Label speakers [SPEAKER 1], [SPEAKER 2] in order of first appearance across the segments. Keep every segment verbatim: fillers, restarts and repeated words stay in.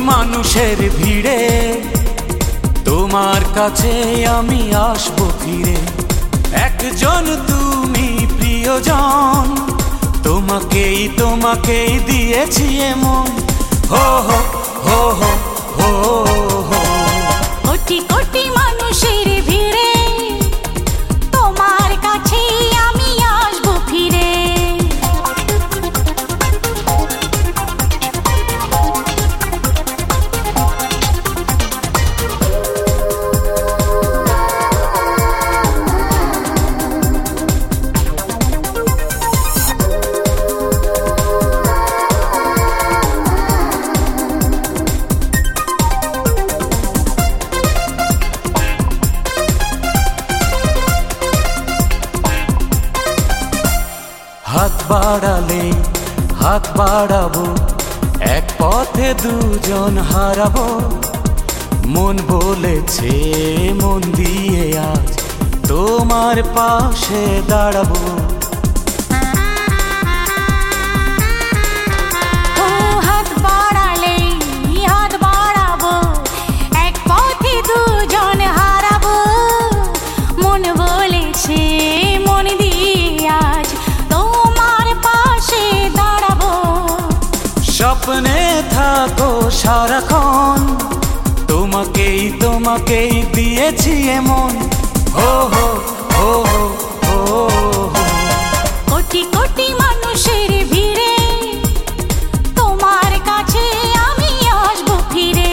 [SPEAKER 1] মানুষের ভিড়ে তোমার কাছে আমি আসবো ফিরে। একজন তুমি প্রিয়জন, তোমাকেই তোমাকেই দিয়েছি এমন। হো হো হো হো হো হো।
[SPEAKER 2] কোটি কোটি মানুষের ভিড়ে তোমার কাছে আমি আসবো ফিরে।
[SPEAKER 1] হাত বাড়ালে হাত বাড়াবো, এক পথে দুজন হারাবো। মন বলেছে মন দিয়ে আজ তোমার পাশে দাঁড়াবো।
[SPEAKER 2] ও হাত বাড়ালে হাত বাড়াবো, এক পথে দুজন হারাবো। মন বলেছে মন দিয়ে আজ তোমার পাশে দাঁড়াবো।
[SPEAKER 1] স্বপ্নে থাকো সারাক্ষণ, তোমাকেই তোমাকেই দিয়েছি এমন। হো হো হো হো হো।
[SPEAKER 2] কোটি কোটি মানুষের ভিড়ে তোমার কাছে আমি আসবো ফিরে।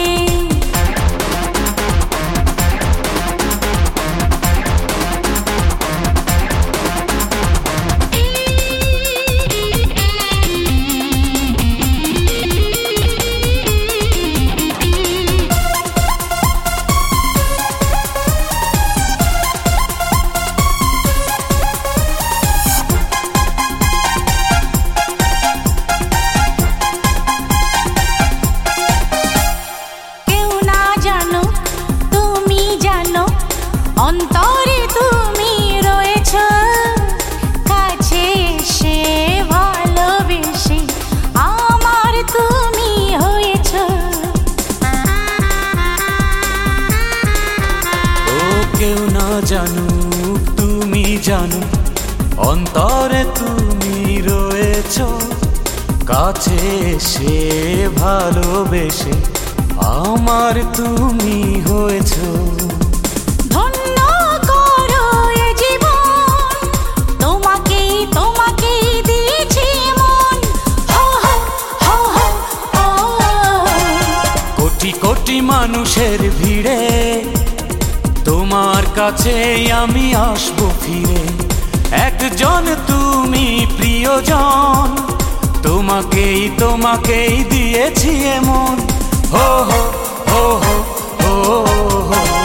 [SPEAKER 2] অন্তরে তুমি রয়েছ, কাছে এসে ভালোবেসে আমার তুমি হয়েছ।
[SPEAKER 1] ও কেউ না জানুক তুমি জানো, অন্তরে তুমি রয়েছ, কাছে এসে ভালোবেসে আমার তুমি হয়েছ।
[SPEAKER 2] ধন্য করো এ জীবন, তোমাকেই তোমাকেই দিয়েছি মন। হো হো হো হো হো।
[SPEAKER 1] কোটি কোটি মানুষের ভিড়ে তোমার কাছে আমি আসবো ফিরে। একজন তুমি প্রিয়জন, তোমাকেই তোমাকেই দিয়েছি এমন। হো হো হো হো হো।